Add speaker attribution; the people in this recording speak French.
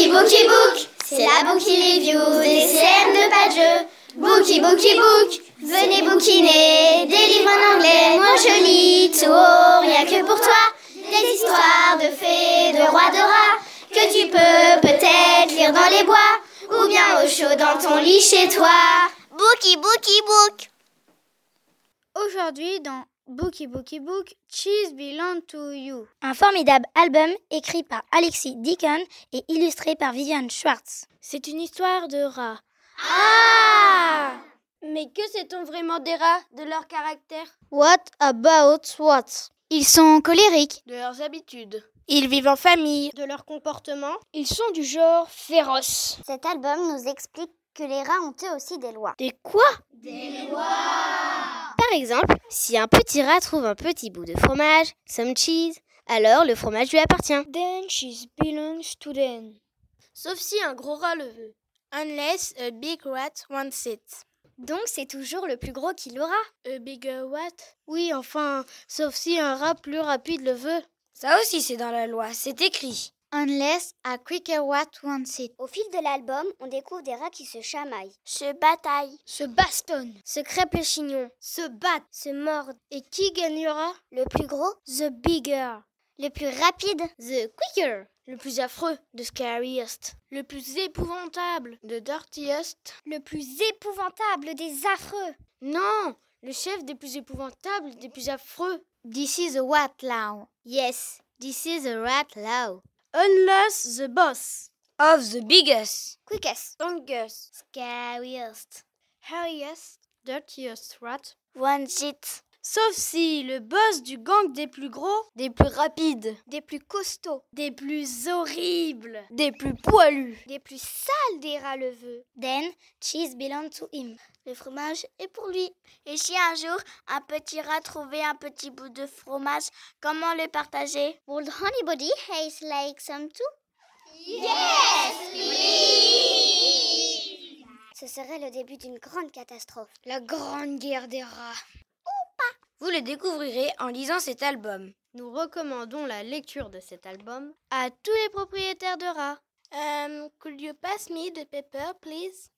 Speaker 1: Bookie Bookie Book, c'est la Bookie Review des CM de pas de jeu. Bookie Bookie Book, venez bouquiner des livres en anglais, mon joli tout, rien que pour toi. Des histoires de fées, de rois, de rats, que tu peux peut-être lire dans les bois, ou bien au chaud dans ton lit chez toi. Bookie Bookie Book.
Speaker 2: Aujourd'hui, dans Bookie Bookie Book, Cheese Belong to You.
Speaker 3: Un formidable album écrit par Alexis Deacon et illustré par Viviane Schwartz.
Speaker 2: C'est une histoire de rats.
Speaker 3: Ah!
Speaker 2: Mais que sait-on vraiment des rats, de leur caractère?
Speaker 3: What about what?
Speaker 2: Ils sont colériques.
Speaker 4: De leurs habitudes.
Speaker 2: Ils vivent en famille.
Speaker 4: De leur comportement.
Speaker 2: Ils sont du genre féroce.
Speaker 3: Cet album nous explique que les rats ont eux aussi des lois.
Speaker 2: Des quoi?
Speaker 1: Des lois.
Speaker 5: Par exemple, si un petit rat trouve un petit bout de fromage, some cheese, alors le fromage lui appartient.
Speaker 2: Then cheese belongs to them.
Speaker 4: Sauf si un gros rat le veut. Unless a big rat wants it.
Speaker 5: Donc c'est toujours le plus gros qui l'aura.
Speaker 4: A bigger what?
Speaker 2: Oui, enfin, sauf si un rat plus rapide le veut.
Speaker 4: Ça aussi c'est dans la loi, c'est écrit.
Speaker 2: Unless a quicker rat wants it.
Speaker 3: Au fil de l'album, on découvre des rats qui se chamaillent,
Speaker 1: Se bataille,
Speaker 2: Se bastonnent,
Speaker 5: Se crêpe le chignon.
Speaker 2: se battent,
Speaker 5: Se mordent.
Speaker 2: et qui gagnera?
Speaker 3: le plus gros,
Speaker 2: The bigger.
Speaker 3: le plus rapide,
Speaker 5: The quicker.
Speaker 4: Le plus affreux, the scariest. Le plus épouvantable, the dirtiest.
Speaker 3: le plus épouvantable des affreux.
Speaker 4: Non, le chef des plus épouvantables, des plus affreux.
Speaker 2: This is a what now?
Speaker 5: Yes, this is a rat law.
Speaker 4: Unless the boss of the biggest,
Speaker 3: Quickest,
Speaker 4: strongest,
Speaker 5: Scariest.
Speaker 4: hairiest, dirtiest rat.
Speaker 3: wants it,
Speaker 4: Sauf si le boss du gang des plus gros, des plus rapides,
Speaker 3: des plus costauds,
Speaker 4: des plus horribles, des plus poilus,
Speaker 3: des plus sales des rats le veut.
Speaker 5: Then cheese belongs to him.
Speaker 1: le fromage est pour lui. Et si un jour, un petit rat trouvait un petit bout de fromage, comment le partager?
Speaker 3: Would anybody hate like some too?
Speaker 1: Yes, please!
Speaker 3: Ce serait le début d'une grande catastrophe.
Speaker 2: La grande guerre des rats.
Speaker 4: Vous le découvrirez en lisant cet album. Nous recommandons la lecture de cet album à tous les propriétaires de rats. Could you pass me the paper, please?